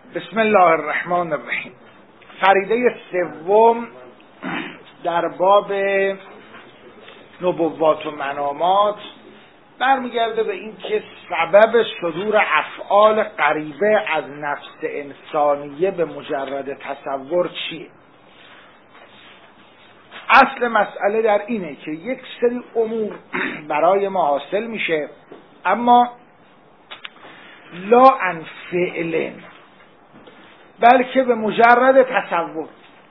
بسم الله الرحمن الرحیم. فریده سوم در باب نبوات و منامات برمیگرده به این که سبب صدور افعال غریبه از نفس انسانیه به مجرد تصور چیه. اصل مسئله در اینه که یک سری امور برای ما حاصل میشه اما لا عن فعل، بلکه به مجرد تصور.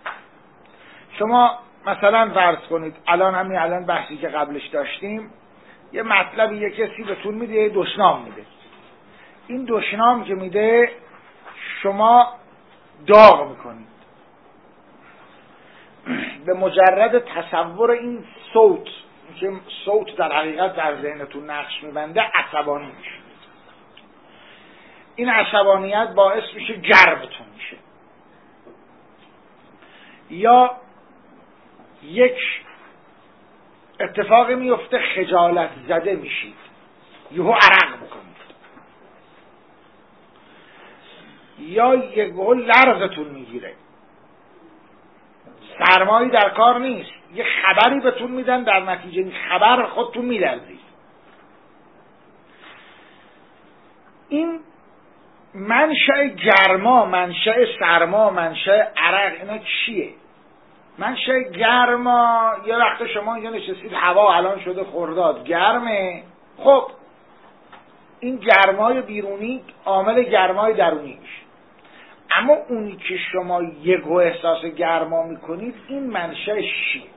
شما مثلا فرض کنید الان بحثی که قبلش داشتیم، یه مطلبی یه کسی بهتون میده، یه دشنام میده. این دشنام که میده شما داغ میکنید. به مجرد تصور این صوت که صوت در حقیقت در ذهنتون نقش میبنده عصبانی میشه. این عصبانیت باعث میشه گرمتون میشه، یا یک اتفاقی میفته خجالت زده میشید، یهو عرق میکنید، یا یهو لرزتون میگیره. سرمایی در کار نیست، یه خبری بهتون میدن، در نتیجه این خبر خودتون میلرزید. این منشأ گرما، منشأ سرما، منشأ عرق اینا چیه؟ منشأ گرما، یه وقت شما اینجا نشستید هوا الان شده خرداد گرمه، خب این گرمای بیرونی عامل گرمای درونی میشه. اما اونی که شما یکو احساس گرما میکنید این منشأش چیه؟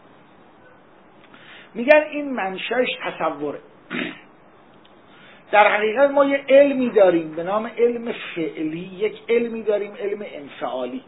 میگن این منشأش تصوره. در حقیقت ما یه علمی داریم به نام علم فعلی، یک علمی داریم علم انفعالی.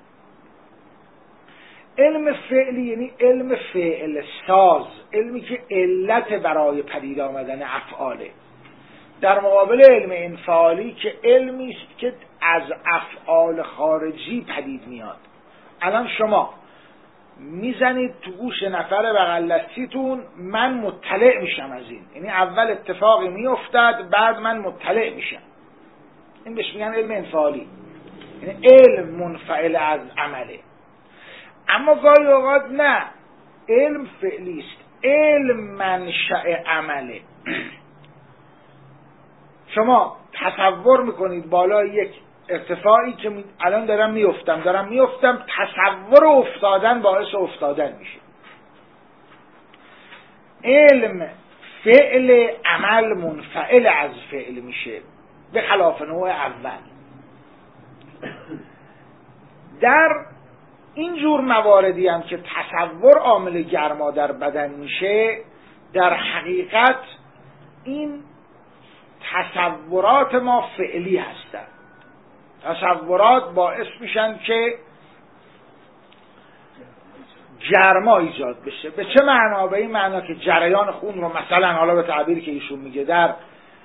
علم فعلی یعنی علم فعل ساز، علمی که علت برای پدید آمدن افعاله، در مقابل علم انفعالی که علمی است که از افعال خارجی پدید میاد. الان شما میزنید تو گوش نفر بغل دستیتون، من مطلع میشم از این، یعنی اول اتفاقی میافتد بعد من مطلع میشم. این بهش میگن علم انفعالی، یعنی علم منفعل از عمله. اما گاهی اوقات نه، علم فعلی است، علم منشأ عمله. شما تصور میکنید بالای یک ارتفاعی که الان دارم میفتم، تصور افتادن باعث افتادن میشه. علم فعل عمل منفعل از فعل میشه، به خلاف نوع اول. در این جور مواردی هم که تصور عامل گرما در بدن میشه، در حقیقت این تصورات ما فعلی هستند. تصورات باعث میشن که گرما ایجاد بشه. به چه معنا؟ به این معنا که جریان خون رو مثلا حالا به تعبیری که ایشون میگه در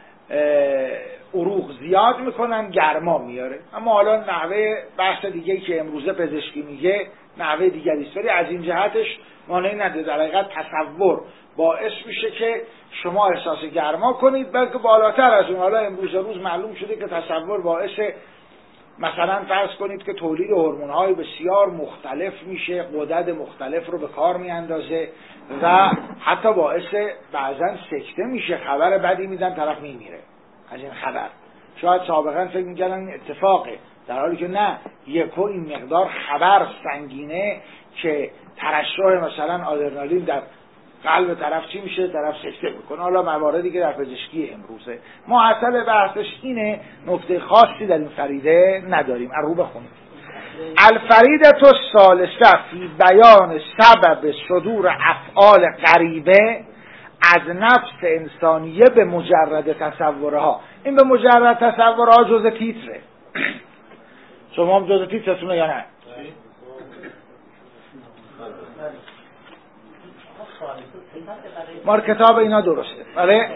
عروق زیاد میکنن، گرما میاره. اما حالا نحوه بحث دیگه‌ای که امروزه پزشکی میگه نحوه دیگری است، ولی از این جهتش مانعی نداره. در حقیقت تصور باعث میشه که شما احساس گرما کنید، بلکه بالاتر از اون. حالا امروز روز معلوم شده که تصور باعث مثلا فرض کنید که تولید هورمون‌های بسیار مختلف میشه، غدد مختلف رو به کار میاندازه و حتی باعث بعضا سکته میشه. خبر بدی میدن طرف میمیره از این خبر. شاید سابقا فکر می‌کردن این اتفاقه، در حالی که نه، یکو این مقدار خبر سنگینه که ترشح مثلا آدرنالین در قلب طرف چی میشه؟ طرف سکته میکنه. حالا مواردی که در پزشکی امروزه معطل بحثش اینه، نکته خاصی در این فریده نداریم. رو بخونیم. الفریدة الثالثة فی بیان سبب صدور افعال غریبه از نفس انسانیه به مجرد تصورها. این به مجرد تصورها جزء تیتره. شما هم جزء تیترتونه یا نه؟ مار کتاب اینا درسته. بله.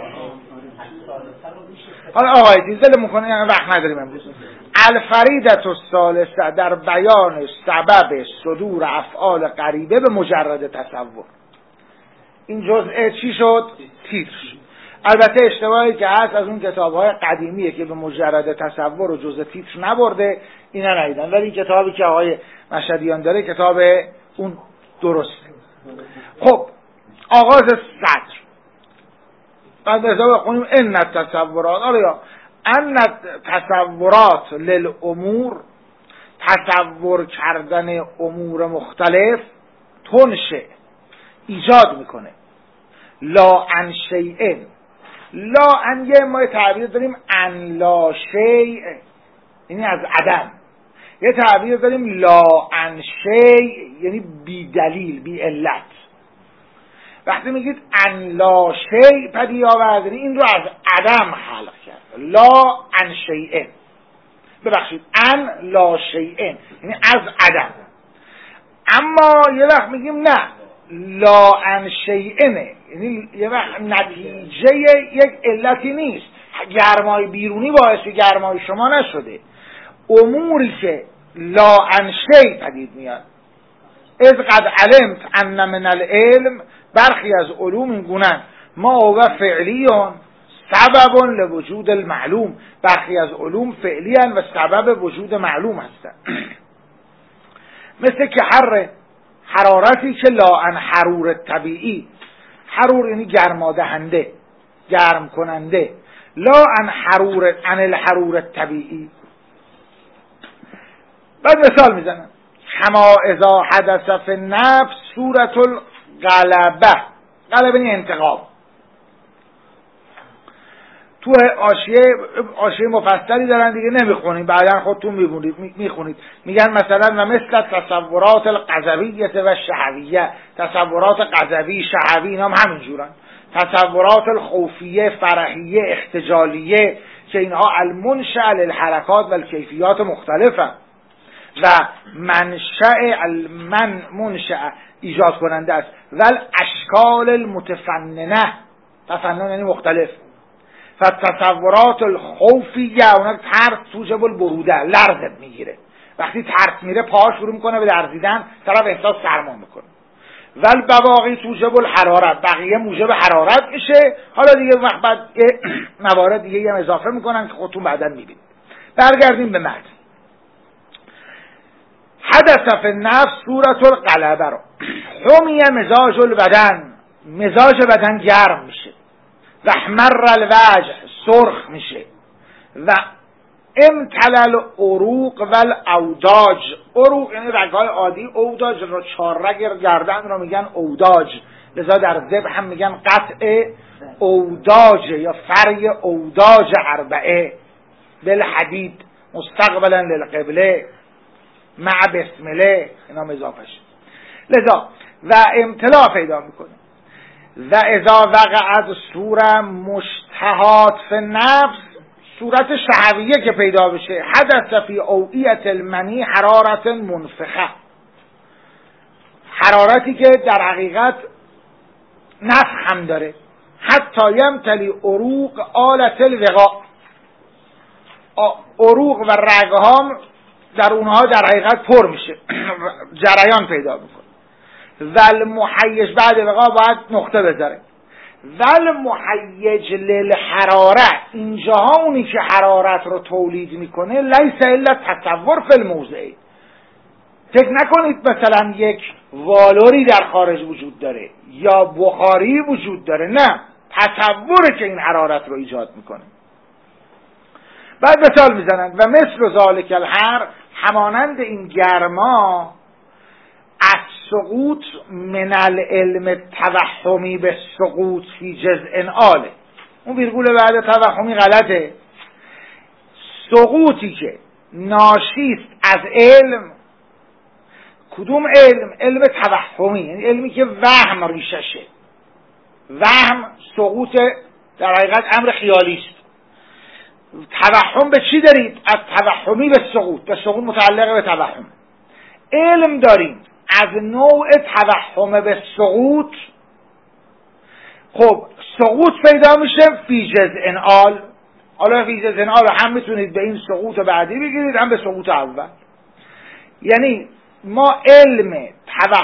حالا آقای دیزل میکنه، یعنی وقت نداریم امروز. الفریدة الثالثة در بیان سبب صدور افعال غریبه به مجرد تصور. این جزء چی شد؟ تیتر. البته اشتباهی که هست از اون کتاب‌های قدیمیه که به مجرد تصور و جزء تیتر نبرده، اینا ندیدن، ولی این کتابی که آقای مشهدیان داره کتاب اون درسته. خب آغاز صدر بعد از بخونیم ان التصورات، آره ان تصورات للامور، تصور کردن امور مختلف، تنشه ایجاد میکنه، لا عن شیء، لا عن یه ما تعبیر داریم ان لا شیء یعنی از عدم، یه تعبیر داریم لا عن شیء یعنی بی دلیل بی علت. وقتی میگید ان لا شیء پدید آوردن این رو از عدم خلق کرد، لا عن شیء، ببخشید ان لا شیء یعنی از عدم. اما یه وقت میگیم نه لا عن شیء نه، یعنی یه وقت نتیجه یک علتی نیست، گرمای بیرونی باعث گرمای شما نشده، اموری که لا عن شیء پدید میاد. اذ قد علمت ان من العلم، برخی از علوم این گونن، ما هو فعلیون سبب لوجود المعلوم، برخی از علوم فعلی هستند و سبب وجود معلوم هستند. مثل که حرارتی که لا عن حرور طبیعی، حرور یعنی گرمادهنده گرم کننده، لا عن حرور عن الحرور طبیعی. بعد مثال میزنم کما اذا حدث فی النفس صورت الغلبه، غلبه یعنی انتقام. تو حاشیه مفصلی دارن دیگه نمیخونید، بعدا خودتون میخونید. میگن مثلا و مثل تصورات الغضبیه و شهویه، تصورات غضبی شهوی اینا هم همینجورن، تصورات الخوفیه فرحیه اختجالیه که اینها المنشأ للحرکات و الکیفیات مختلفه و منشأ ایجاد کننده است و الاشکال المتفننه، تفنن یعنی مختلف. فتصورات الخوفیه اونها ترس توجب البروده، لرزت میگیره، وقتی ترس میره پاهاش شروع میکنه به لرزیدن، طرف احساس سرما میکنه. ول بواقی توجب الحرارت، بقیه موجب حرارت میشه. حالا دیگه وقت بعد موارد دیگه هم اضافه میکنن که خودتون بعداً میبینید. برگردیم به متن. حدث فی النفس صورت الغلبه رو حمی مزاج البدن، مزاج بدن گرم میشه، و احمر الوجه سرخ میشه، و امتلل عروق و الاوداج، عروق یعنی رگهای عادی، اوداج رو 4 رگ گردن رو میگن اوداج، لذا در ذبح هم میگن قطع اوداج یا فری اوداج 4 بالحدید مستقبلا للقبله مع بسمله، اینا اضافه شد. لذا و امتلاع پیدا میکنه. و اذا وقعت صوره مشتهات فی النفس، صورت شهویه که پیدا بشه، حدث فی اوعیت المنی حرارت منفخه، حرارتی که در حقیقت نفخ هم داره، حتی یمتلی عروق آلت الوقاء، عروق و رگهام در اونها در حقیقت پر میشه، جریان پیدا میکنه. ول محیج بعد وقا باید نقطه بذاره، ول محیج للحراره، اینجاها اونی که حرارت رو تولید میکنه لیس الا تصور فی الموضع. فکر نکنید مثلا یک والوری در خارج وجود داره یا بخاری وجود داره، نه، تصوره که این حرارت رو ایجاد میکنه. بعد مثال میزنند و مثل ذالک الحر، همانند این گرما، از سقوط من العلم توهمی به سقوط فی جزء آله، اون ویرگول بعد توهمی غلطه، سقوطی که ناشیست از علم. کدوم علم؟ علم توهمی، یعنی علمی که وهم ریششه. وهم سقوط در حقیقت امر خیالی است. توهم به چی دارید؟ از توهمی به سقوط، به سقوط متعلق به توهم. علم داریم از نوع توهم به سقوط. خب سقوط پیدا میشه فی جزء آل. حالا فی جزء آل هم میتونید به این سقوط بعدی بگیرید، هم به سقوط اول. یعنی ما علم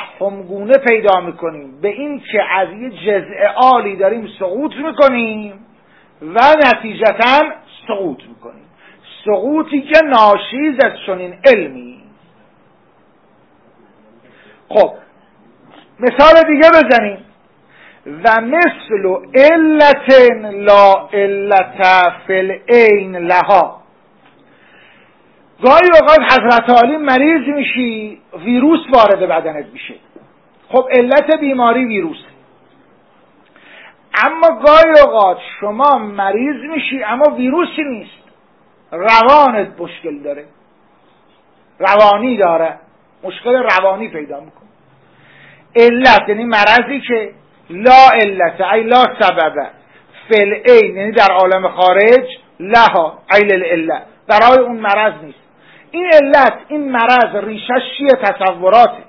توهمگونه پیدا میکنیم به این که از یه جزء آلی داریم سقوط میکنیم و نتیجتاً سقوط میکنیم. سقوطی که ناشی از چنین علمی. خب مثال دیگه بزنیم. و مثل علت لا علت فی العین لها. گاهی اوقات حضرت عالی مریض میشی، ویروس وارد بدنت میشه. خب علت بیماری ویروسه. اما گاهی اوقات شما مریض میشی اما ویروسی نیست، روانت مشکل داره، روانی داره، مشکل روانی پیدا میکنه. علت یعنی مرضی که لا علت ای لا سبب فی العین یعنی در عالم خارج لها ای للعلت برای اون مرض نیست. این علت، این مرض ریشش چیه؟ تصوراته.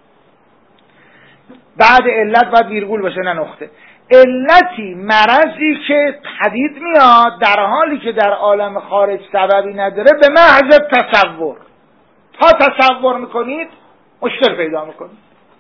بعد علت باید ویرگول بشه نه نقطه. علتی مرضی که پدید میاد در حالی که در عالم خارج سببی نداره به محض تصور. تا تصور میکنید مشکل پیدا میکنید.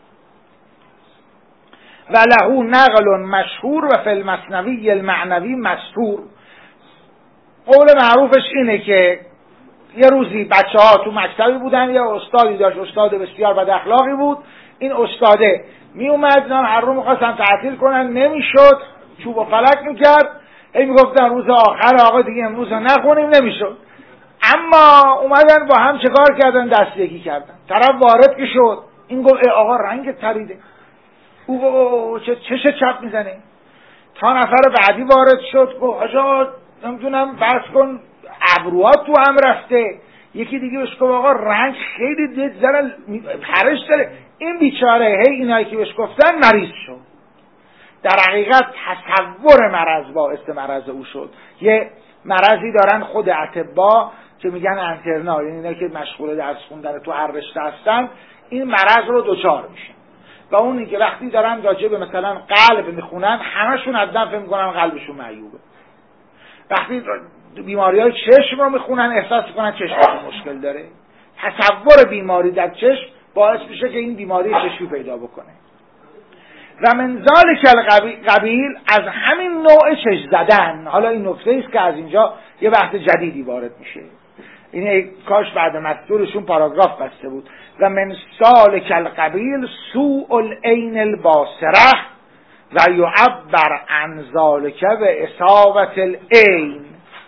و له نقل مشهور و فی المثنوی المعنوی مستور. قول معروفش اینه که یه روزی بچه ها تو مکتبی بودن، یه استادی داشت، استاد بسیار بد اخلاقی بود. این استاده می اومد هر رو میخواستن تعطیل کنن، نمیشد، چوب و فلک میکرد، میگفتن روز آخر آقا دیگه امروز نخونیم، نمیشد. اما اومدن با هم چکار کردن؟ دستگیری کردن. طرف وارد که شد، این گفت آقا رنگ تریده، او گفت چش چپ میزنه. تا نفر بعدی وارد شد، گفت آجا نمیدونم بس کن، ابروات تو هم رفته. یکی دیگه بهش گفت آقا رنگ خیلی دید زره پرش داره. این بیچاره هی اینایی که بهش گفتن مریض شد. در حقیقت تصور مرض باعث مرض او شد. یه مرضی دارن خود اطباء که میگن انترنال، یعنی اینا که مشغول درس خوندن تو هر رشته هستن، این مرض رو دچار میشن. و اونی که وقتی دارن راجع به مثلا قلب میخونن، همشون از دم فکر میکنن قلبشون معیوبه. وقتی بیماری‌های چشم رو میخونن احساس میکنن چشمشون مشکل داره. تصور بیماری در چشم باعث میشه که این بیماری چشمی پیدا بکنه. و من ذالک القبیل، از همین نوع چشم زدن. حالا این نکته است که از اینجا یه بحث جدیدی وارد میشه. این کاش بعد مستورشون پاراگراف بسته بود. و من ذالک القبیل سوء العین الباصره و یعبر عن ذالک به اصابت العین،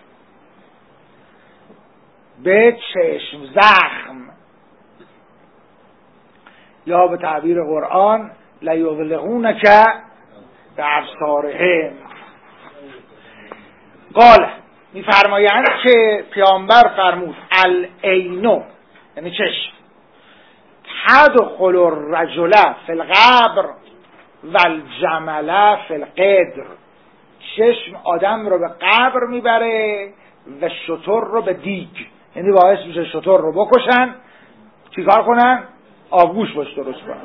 به چشم زخم، یا به تعبیر قرآن لیبلغونک بأبصارهم. قال میفرمایند که پیامبر فرمود العینو یعنی چشم، تدخل الرجل فی القبر و الجمل فی القدر. چشم آدم رو به قبر میبره و شتر رو به دیگ، یعنی باعث میشه شتر رو بکشن، چیکار کنن؟ آبگوش باش درست کنن.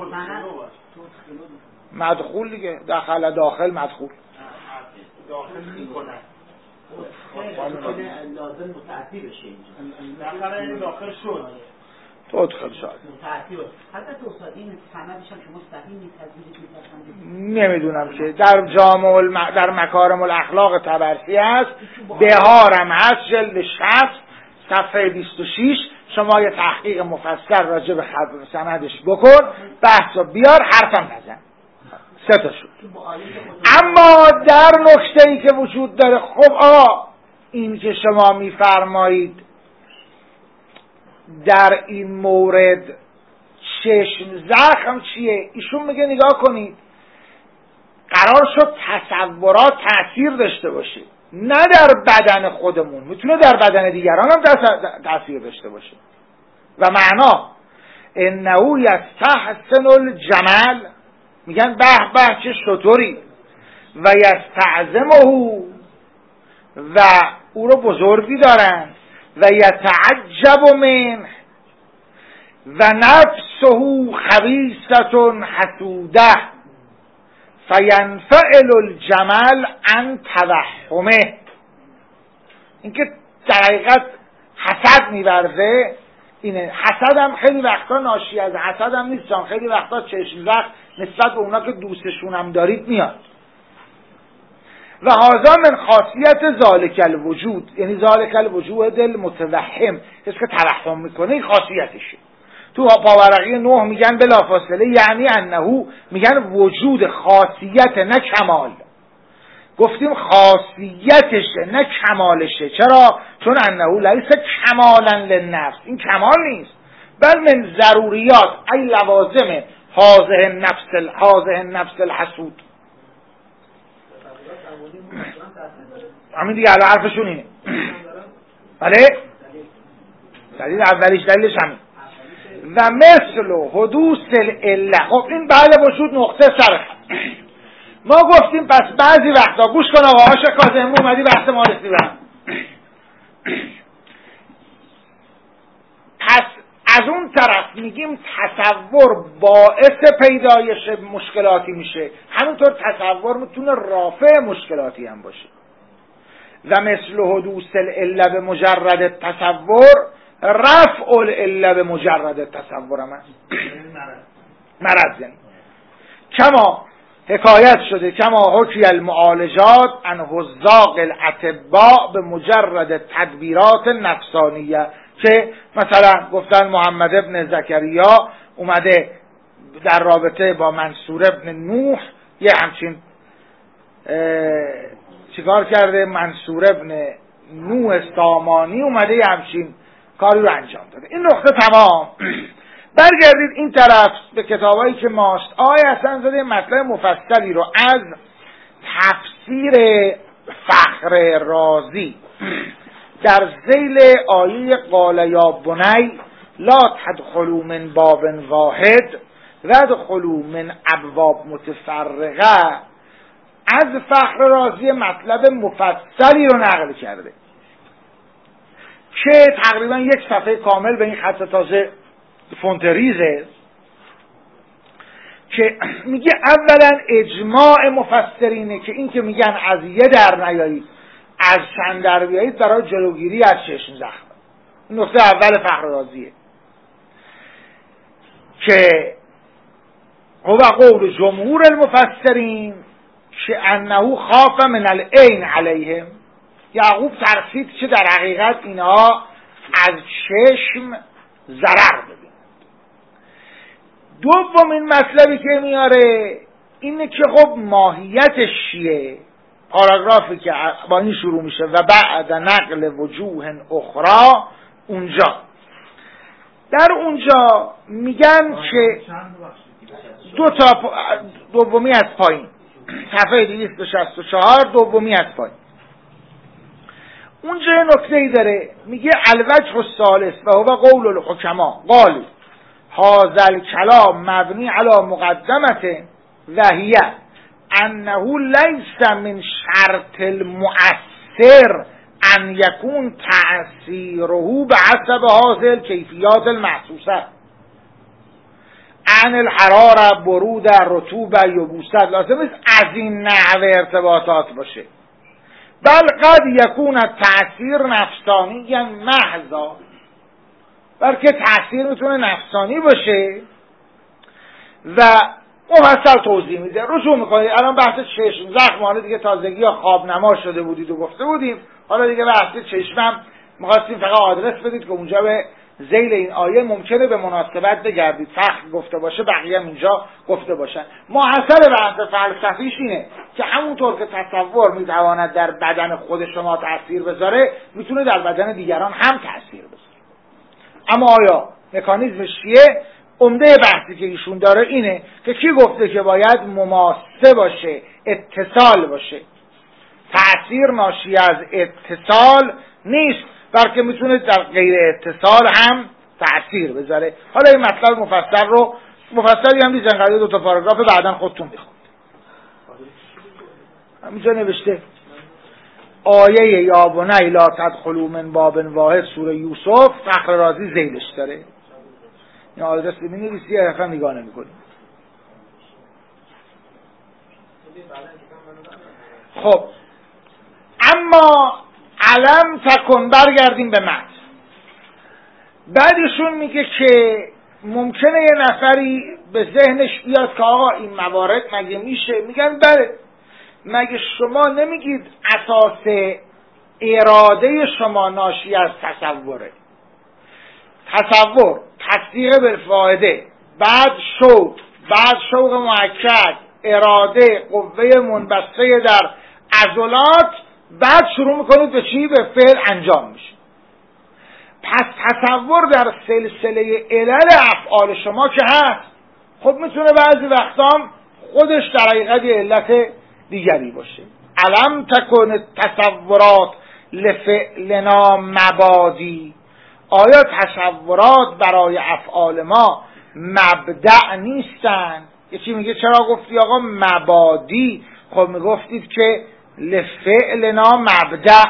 مدخول دیگه، داخل مدخول داخل میکنن لازم متعدی بشه اینجا. داخل شد تدخل شد. حتی دوستان این سندش هم شما صحیح می‌پذیرید؟ نمیدونم که در در مکارم الاخلاق طبرسی هست، بهارم هست جلد 60 صفحه 26. شما یه تحقیق مفصل راجع به سندش بکن، بحثو بیار، حرفم نزن. 3 تا شد. اما در نکته‌ای که وجود داره، خب آقا این که شما میفرمایید در این مورد چشم زخم چیه؟ ایشون میگه نگاه کنید، قرار شد تصورات تأثیر داشته باشه، نه در بدن خودمون، میتونه در بدن دیگران هم تأثیر داشته باشه. و معنا انه یستحسن الجمل، میگن به به چه شطوری، و یستعظمه و او رو بزرگی دارن، و یتعجب منه و نفسه خبیثة حسوده فینفعل الجمل عن توهمه. اینکه در حقیقت حسد می‌ورزه اینه. حسد هم خیلی وقتا ناشی از حسد هم نیست، خیلی وقتا چشم زخم نسبت به اونا که دوستشون هم دارید میاد. و هذا من خاصیت ذالک الوجود، یعنی ذالک الوجود المتوهم، کسی که توهم میکنه این خاصیتشه. تو پاورقی 9 میگن بلافاصله یعنی انه، میگن وجود خاصیت نه کمال. گفتیم خاصیتشه نه کمالشه. چرا؟ چون انه لیس کمالا للنفس، این کمال نیست، بل من ضروریات ای لوازم هذه النفس الحسود. همین دیگه الان حرفشون اینه. بله؟ دلیل اولیش دلیلش همین. و مثل حدوث العله. خب این بله وجود نقطه سر. ما گفتیم پس بعضی وقتا گوش کن آقا عاشق کاظمی اومدی بحث ما رسیدن. پس از اون طرف میگیم تصور باعث پیدایش مشکلاتی میشه، همونطور تصور میتونه رافع مشکلاتی هم باشه. و مثل حدوث العله به مجرد تصور، رفع العله به مجرد تصور هم هست. مرض یعنی کما حکایت شده کما حکی المعالجات عن حذاق الاطباء به مجرد تدبیرات نفسانیه، که مثلا گفتن محمد ابن زکریا اومده در رابطه با منصور ابن نوح یه همچین چیکار کرده، منصور ابن نوح سامانی اومده یه همچین کاری رو انجام داده. این نقطه تمام. برگردید این طرف به کتابایی که ماست. آقای حسن زاده مطلب مفصلی رو از تفسیر فخر رازی در ذیل آیه قال یا بنی لا تدخلوا من باب واحد و ادخلوا من ابواب متفرقه، از فخر رازی مطلب مفصلی رو نقل کرده که تقریبا یک صفحه کامل به این خط تازه فونتریزه، که میگه اولا اجماع مفسرینه که این که میگن از یه در نیایید از چند در بیایید برای جلوگیری از چشم زخم. نقطه اول فخر رازیه که هو قول جمهور المفسرین که انه خاف من العین علیهم. یعقوب ترسید که در حقیقت اینها از چشم ضرر ببینند. دومین مطلبی که میاره اینه که خب ماهیتش چیه؟ پاراگرافی که با این شروع میشه و بعد نقل وجوه اخرى، اونجا در اونجا میگن که دو تا دومی از پایین، صفحه 264 دومی از پایین، اونجا نکته‌ای داره میگه الوجه الثالث و هو قول الحکما قال هذا الكلام مبنی علی مقدمته و هی انه لیس من شرط المؤثر ان یکون تأثیره بحسب هذه الکیفیات المحسوسه عن الحراره برود رطوبه یبوست. لازم نیست از این نحوه ارتباطات باشه، بل قد یکون تأثیر نفسانی محضا، بلکه تأثیر میتونه نفسانی باشه و مفصل توضیح میده. رجوع میکنید الان بحث چشم زخم، حالا دیگه تازگی یا خواب نما شده بودید و گفته بودیم، حالا دیگه بحث چشمم میخواستیم فقط آدرس بدید که اونجا به ذیل این آیه ممکنه به مناسبت بگردید، فخر گفته باشه بقیه هم اینجا گفته باشن. ماحصل بحث فلسفیش اینه که همونطور که تصور میتواند در بدن خود شما تأثیر بذاره، میتونه در بدن دیگران هم تأثیر بذاره. اما آیا مکانیزمش چیه؟ عمده بحثی که ایشون داره اینه که کی گفته که باید مماسه باشه، اتصال باشه. تأثیر ناشی از اتصال نیست، بلکه میتونه در غیر اتصال هم تأثیر بذاره. حالا این مطلب مفصلی هم دیزن قدر دو تا پاراگراف بعدن خودتون میخوند. همینجا نوشته آیه یا بنی لا تدخلوا من باب واحد سوره یوسف، فخر رازی ذیلش داره. این آدرس می نویسی یا اصلا نگاه نمی کنی. خب اما علم تکن، برگردیم به متن. بعدشون میگه که ممکنه یه نفری به ذهنش بیاد که آقا این موارد مگه میشه؟ میگن بله، مگه شما نمیگید اساس اراده شما ناشی از تصوره؟ تصور، تصدیق بالفائده، بعد شوق مؤکد، اراده، قوه منبسطه در عضلات، بعد شروع میکنید به چی؟ به فعل انجام میشه. پس تصور در سلسله علل افعال شما که هست، خب میتونه بعضی وقتام خودش در حقیقت یه علت دیگری باشه. علم تکن تصورات لفعلنا مبادی، آیا تصورات برای افعال ما مبدأ نیستن؟ یکی میگه چرا گفتی آقا مبادی؟ خب میگفتید که لفعلنا مبدأ،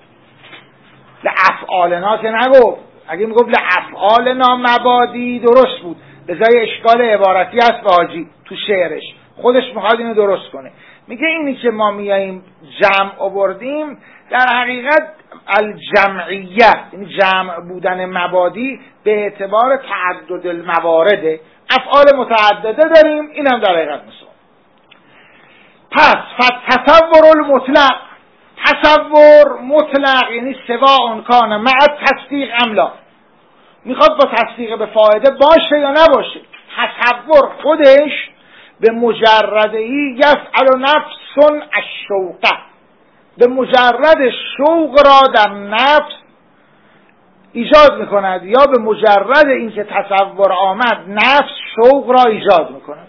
لافعالنا که نگفت. اگه میگفت لافعالنا مبادی درست بود، به جای اشکال عبارتی است به حاجی تو شعرش، خودش میخواد اینو درست کنه. میگه اینی که ما میاییم جمع آوردیم در حقیقت الجمعیه، یعنی جمع بودن مبادی به اعتبار تعدد الموارده، افعال متعدده داریم، اینم در حقیقت مثال. پس تصور المطلق، تصور مطلق یعنی سواء کان مع تصدیق املا، میخواد با تصدیق به فایده باشه یا نباشه. تصور خودش به مجردهی یفعل نفس الشوقه، به مجرد شوق را در نفس ایجاد میکند، یا به مجرد اینکه تصور آمد نفس شوق را ایجاد میکند.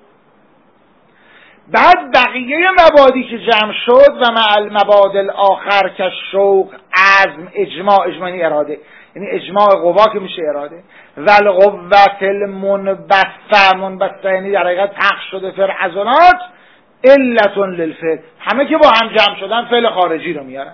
بعد بقیه مبادی که جمع شد و مع المباد الاخر که شوق، عزم، اجماع یعنی اراده، یعنی اجماع قوا که میشه اراده، و القوت المنبسطه یعنی در حقیقت پخش شده فر عضلات، علت للفعل، همه که با هم جمع شدن فعل خارجی رو میارن.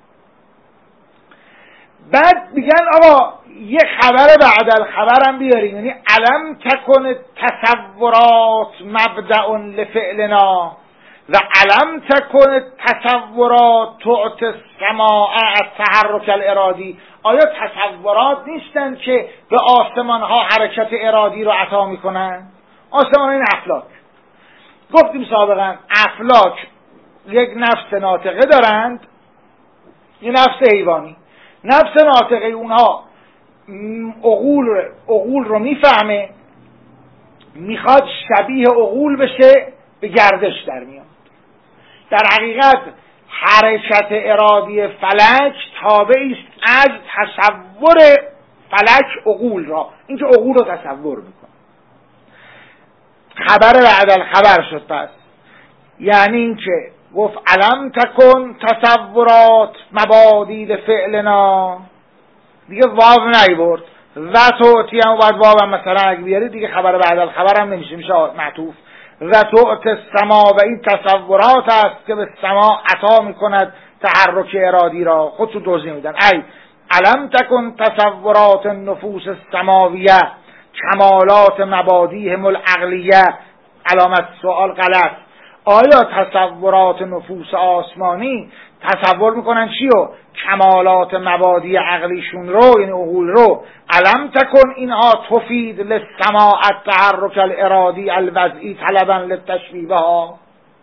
بعد میگن آقا یه خبر بعد الخبر هم بیاریم، یعنی علم تکن تصورات مبدأ لفعلنا و علم تکن تصورات تعت السماع التحرک الارادی. آیا تصورات نیستن که به آسمان ها حرکت ارادی رو عطا میکنن؟ آسمان این افلاک، گفتیم سابقا افلاک یک نفس ناطقه دارند، یه نفس حیوانی. نفس ناطقه اونها عقول رو میفهمه، میخواد شبیه عقول بشه، به گردش در میاد. در حقیقت حرکت ارادی فلک تابعی است از تصور فلک عقول را، اینکه عقول رو تصور میکنه. خبر بعد الخبر شد. پس یعنی اینکه گفت علم تکن تصورات مبادی فعلنا، دیگه واو نیورد، و توتی هم باید واو هم مثلا اگه بیاری دیگه خبر بعد الخبر هم نمیشه، میشه معطوف. و توت السما، و این تصورات است که به سما عطا میکند تحرک ارادی را، خودشو توضیح میدن. ای علم تکن تصورات النفوس السماویه کمالات مبادیهم العقلیه. علامت سوال غلط. آیا تصورات نفوس آسمانی تصور میکنن چیو؟ کمالات مبادی عقلیشون رو، یعنی عقول رو. علم تکن اینها تفید للسماع التحرک الارادی الوضعی طلبا للتشبیه ها.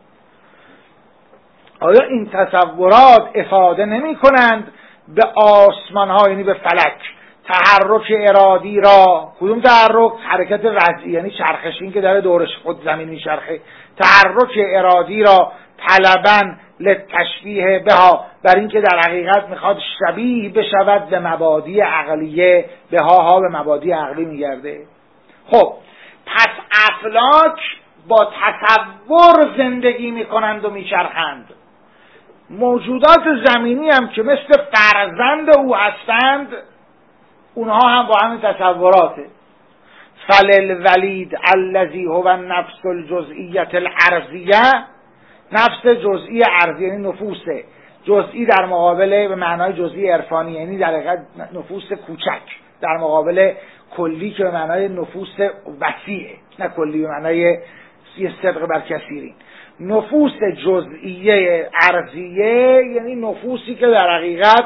آیا این تصورات افاده نمی کنند به آسمان ها، یعنی به فلک، تحرک ارادی را؟ کدوم تحرک؟ حرکت وضعی، یعنی چرخشی که داره دورش خود زمین میچرخه. تحرک ارادی را طلباً للتشبیه بها، بر این که در حقیقت میخواد شبیه بشود به مبادی عقلیه. بها به مبادی عقلی میگرده. خب پس افلاک با تصور زندگی میکنند و میچرخند. موجودات زمینی هم که مثل فرزند او هستند، اونها هم با همین تصوراته. فللولید الذی هو النفس الجزئیه العرضیه، نفس جزئی عرضی یعنی نفوس جزئی در مقابل به معنای جزئی عرفانی، یعنی در حقیقت نفوس کوچک در مقابل کلی که به معنای نفوس وسیعه، نه کلی به معنای صدق بر کثیرین. نفوس جزئیه عرضیه یعنی نفوسی که در حقیقت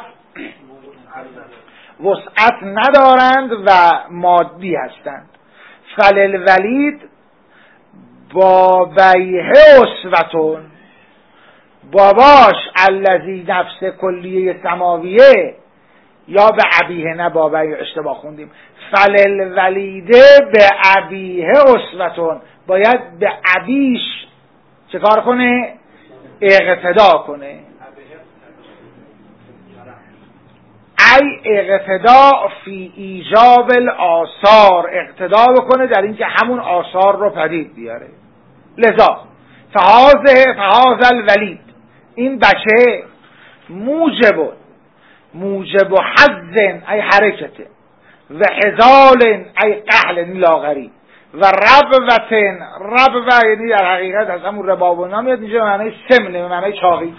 وسعت ندارند و مادی هستند. فللولید با بیه اسوتون، باباش الذی نفس کلیه سماویه، یا به ابیه، نه بابا اشتباه خوندیم، فللولیده به ابیه اسوتون، باید به ابیش چه کار کنه؟ اقتدا کنه. ای اقتدا فی ایجاب الآثار، اقتدا بکنه در اینکه همون آثار رو پدید بیاره. لذا فهذا الولید، این بچه موجب حظ ای حرکته و حزال ای قهل لاغری و ربوه یعنی در حقیقت از همون ربابونا میاد، اینجا به معنی سمنه، به معنی چاقی.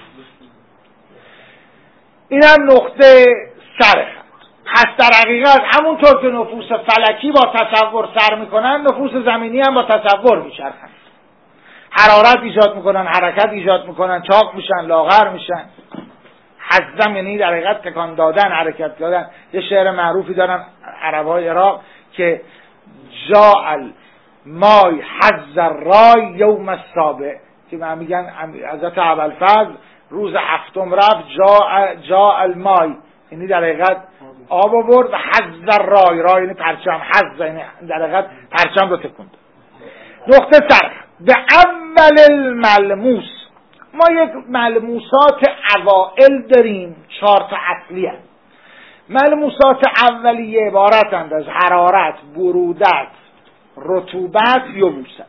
این هم نقطه سر خط. پس در حقیقت همونطور که نفوس فلکی با تصور سر میکنن، نفوس زمینی هم با تصور میچرخن، حرارت ایجاد میکنن، حرکت ایجاد میکنن، چاق میشن، لاغر میشن. حزم یعنی در حقیقت تکان دادن، حرکت دادن. یه شعر معروفی دارن عربای عراق که جاء المای حز الرای یوم السابع، که من میگن حضرت ابوالفضل روز هفتم رفت جاء المای، یعنی در حقیقت آب آورد، و حز الرای یعنی پرچم، حز یعنی در حقیقت پرچم رو تکوند. نقطه سر به اول الملموس، ما یک ملموسات اوائل داریم، 4 تا اصلی هست. ملموسات اولیه عبارتند از حرارت، برودت، رطوبت، یبوست.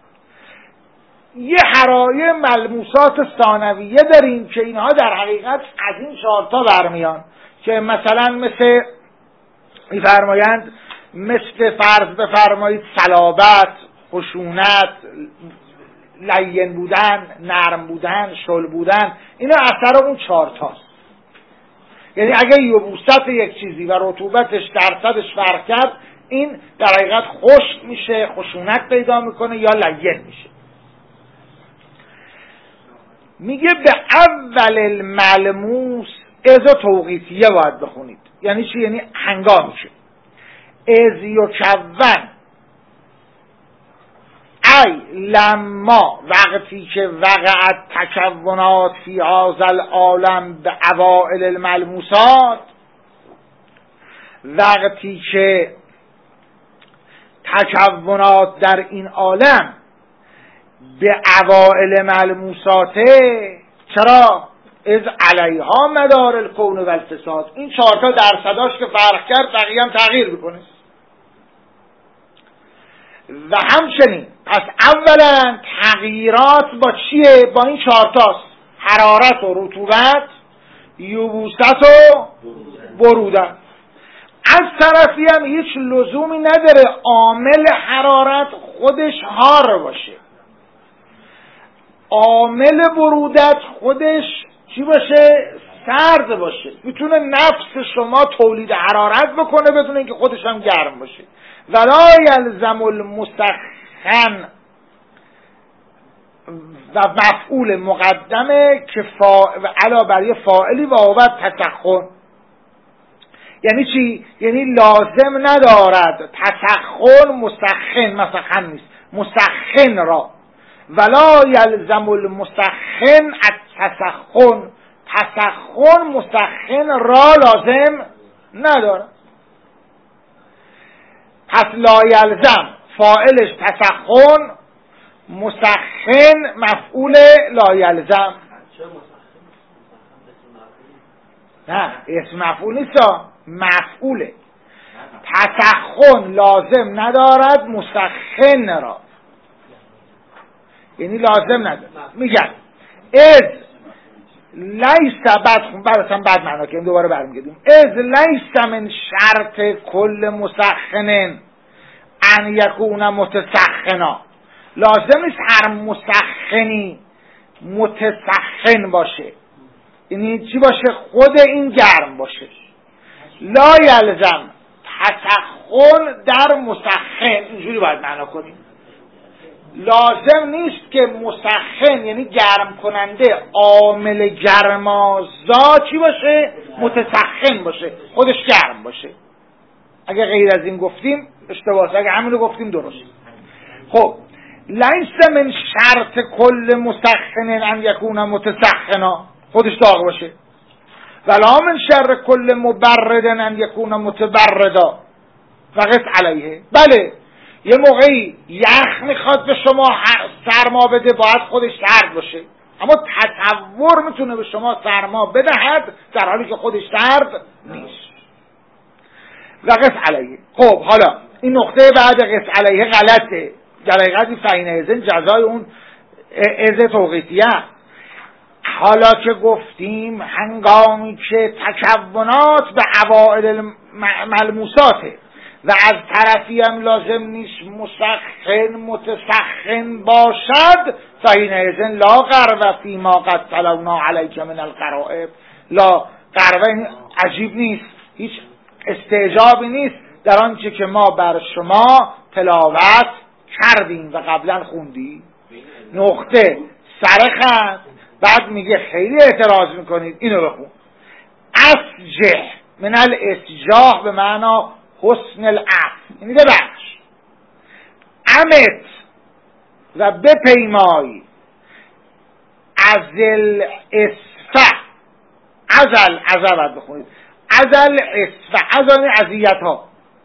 یه ملموسات ثانویه داریم که اینها در حقیقت از این 4 تا برمیان، که مثلا مثل می‌فرمایند مثل فرض بفرمایید صلابت، خشونت، لین بودن، نرم بودن، شل بودن، اینا اثر اون 4 تاست. یعنی اگه یبوست یک چیزی و رطوبتش درصدش فرق کرد، این در حقیقت خشک میشه، خشونت پیدا میکنه یا لین میشه. میگه به اول الملموس، ازا توقیفیه باید بخونید. یعنی چی؟ یعنی هنگام میشه. از یکون ای لما، وقتی که وقعت تکونات فی هذا العالم به اوائل الملموسات، وقتی که تکونات در این عالم به اوائل ملموساته، چرا؟ از علیها مدار الکون و الفساد، این 4 تا درصداش که فرق کرد بقیه هم تغییر میکنه. و همچنین پس اولا تغییرات با چیه؟ با این 4 تاست: حرارت و رطوبت، یبوست و برودت. از طرفی هم هیچ لزومی نداره عامل حرارت خودش حار باشه، عامل برودت خودش چی باشه؟ سرد باشه. میتونه نفس شما تولید حرارت بکنه بدون اینکه خودش هم گرم باشه. ولا یلزم المسخن، و مفعول مقدمه که علا برای فاعلی و عوض تسخن. یعنی چی؟ یعنی لازم ندارد تسخن مسخن، مسخن نیست، مسخن را. ولا یلزم المسخن التسخن، تسخن مسخن را لازم ندارد. پس لا یلزم فاعلش تسخن، مسخن مفعول لا یلزم. نه اسم مفعول نیست، مفعوله. تسخن لازم ندارد مسخن را، یعنی لازم ندارد. میگن از لیس بعد معنا کنیم، دوباره برمیگردیم. از لیس من شرط کل مسخن ان یکون متسخنا، لازم نیست هر مسخنی متسخن باشه، یعنی چی باشه؟ خود این گرم باشه. لا یلزم تسخن در مسخن، اینجوری باید معنا کنیم. لازم نیست که مسخن یعنی گرم کننده، عامل گرمازا چی باشه؟ متسخن باشه، خودش گرم باشه. اگه غیر از این گفتیم اشتباهه، اگه همین رو گفتیم درست. خب لیس من شرط کل مسخن ان یکون متسخنا، خودش داغ باشه، ولا من شر کل مبرد ان یکون متبردا و قس علیه. بله یه موقعی یخ میخواد به شما سرما بده، باید خودش سرد باشه، اما تصور میتونه به شما سرما بدهد در حالی که خودش سرد نیست. و قس علیه. خب حالا این نقطه بعد قس علیه غلطه، در حقیقت فین ازن جزای اون از توقیفیه. حالا که گفتیم هنگامی که تکونات به عوائل ملموساته و از طرفی هم لازم نیست مسخن متسخن باشد، فین ازن لا غرو فیما قد تلونا علیک من الغرائب. لا غرو عجیب نیست، هیچ استعجابی نیست در آنچه که ما بر شما تلاوت کردیم و قبلا خوندیم. نقطه سرخط. بعد میگه خیلی اعتراض میکنید، اینو بخون. اسجح من الاسجاح به معنی حسن العفو، یعنی ببخش. امت و بپیمای ازل اسفه، ازل باید بخونید، ازل اسفه، ازل اذیت ها.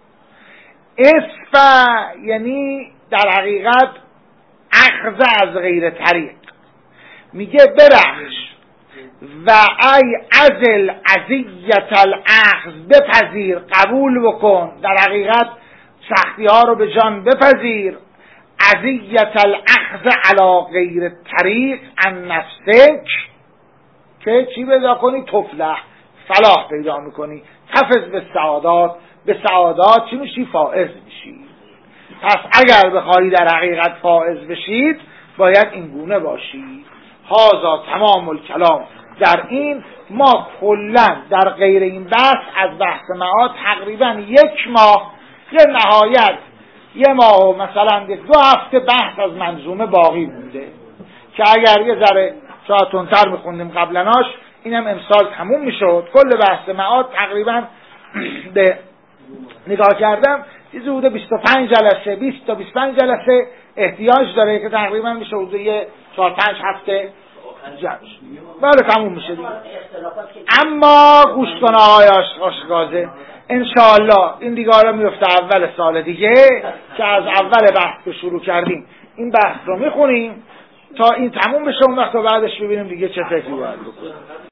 اسفه یعنی در حقیقت اخذ از غیر طریق. میگه برخش و ای ازل اذیت الاخذ، بپذیر قبول بکن، در حقیقت سختی ها رو به جان بپذیر. اذیت الاخذ علی غیر طریق ان نفسک، که چی پیدا کنی؟ تفلح، فلاح پیدا میکنی. تفز به سعادات، به سعادات چی میشی؟ فائز میشی. پس اگر بخوایی در حقیقت فائز بشید باید این گونه باشید. هازا تمام الکلام. در این ما کلن در غیر این بحث از بحث معاد تقریبا 1 ماه، یه نهایت 1 ماه و مثلا 2 هفته بحث از منظومه باقی مونده که اگر یه ذره شاید تندتر میخوندیم قبلناش اینم امسال تموم میشد. کل بحث معاد تقریبا به نگاه کردم چیزی بوده 25 جلسه، 20 تا 25 جلسه احتیاج داره که تقریبا میشه حدود 4-5 هفته بله تموم میشه دیگه. اما گوش کن آقای آشغازه، انشاءالله این دیگه رو میفته اول سال دیگه که از اول بحث که شروع کردیم این بحث رو میخونیم تا این تموم بشه، اون وقت بعدش ببینیم دیگه چه فکری باید بکنیم.